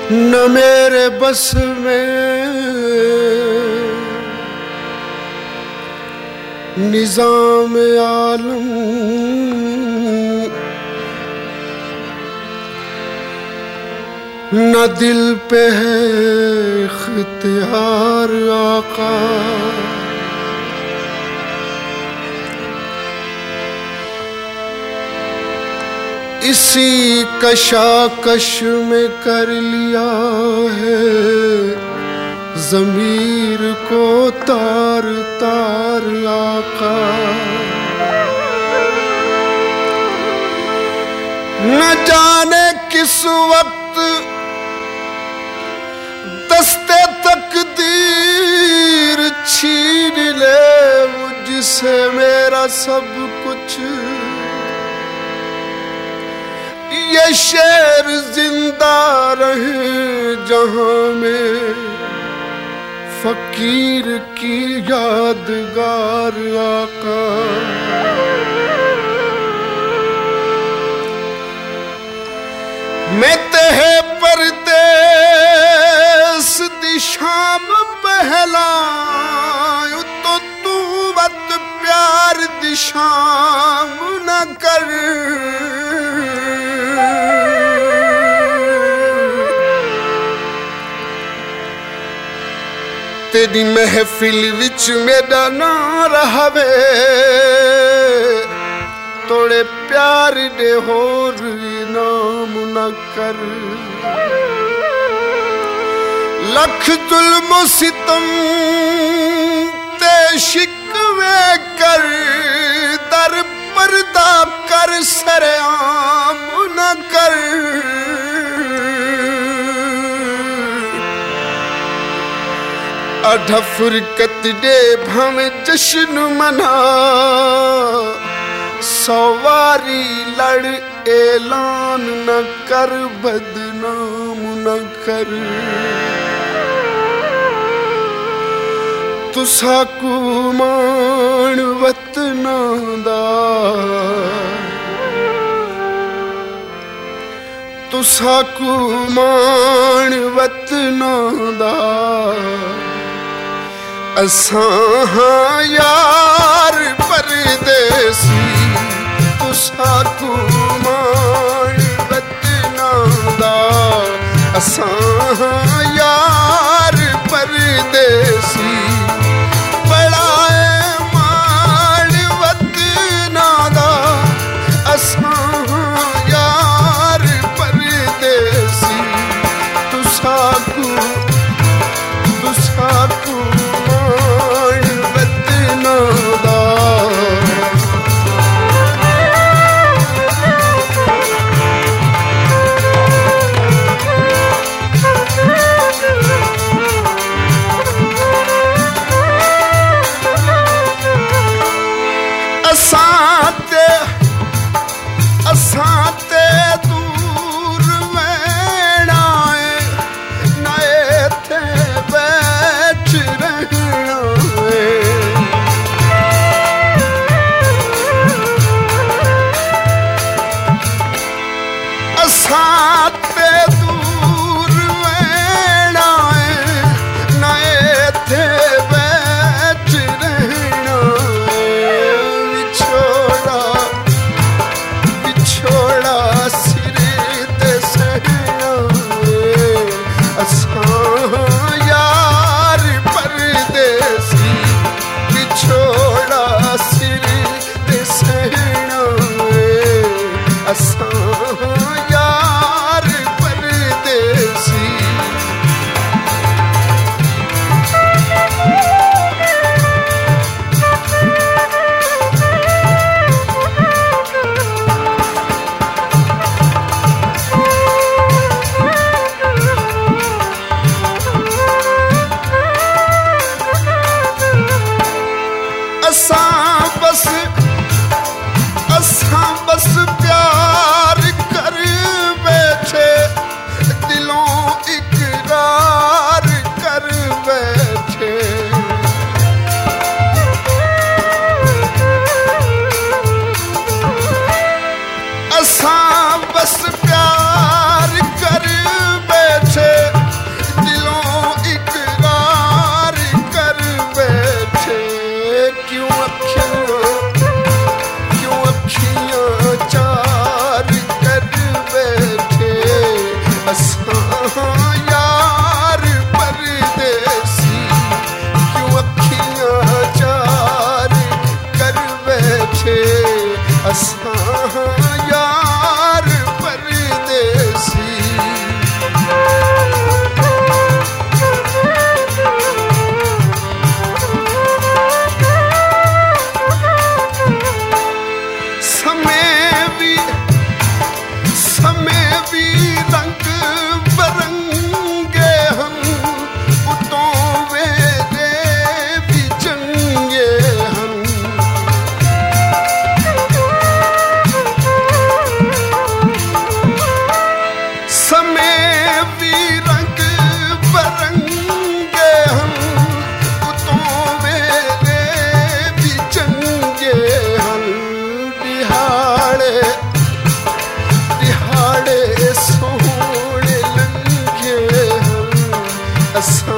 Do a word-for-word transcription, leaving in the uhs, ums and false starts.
न मेरे बस में निजाम आलम, न दिल पे है इख्तियार आका। इसी कशाकश में कर लिया है ज़मीर को तार तार आका। न जाने किस वक्त दस्ते तकदीर छीन ले मुझसे मेरा सब कुछ। ये शेर जिंदा रहे जहां में फकीर की यादगार आका। मैं तेहे परदेस दी शाम पहलायूं तो तू वत प्यार दी शाम न कर। तेरी महफिल विच मेरा ना रहवे तोड़े प्यार दे होर नाम न कर। लख जुल्म सितम ते शिकवे कर दर पर्दा कर सरेआम न कर। अठ फुरकत दे भावे जश्न मना सवारी लड़ ऐलान न कर बदनाम न कर। तुसा को मान वतना दा तुसा को मान वतना दा असां हाँ यार परदेसी। तुसा को मान वतना दा असां हाँ यार परदेसी। बड़ा है मान वतना दा असां हाँ यार परदेसी। तुसा को तुसा को असां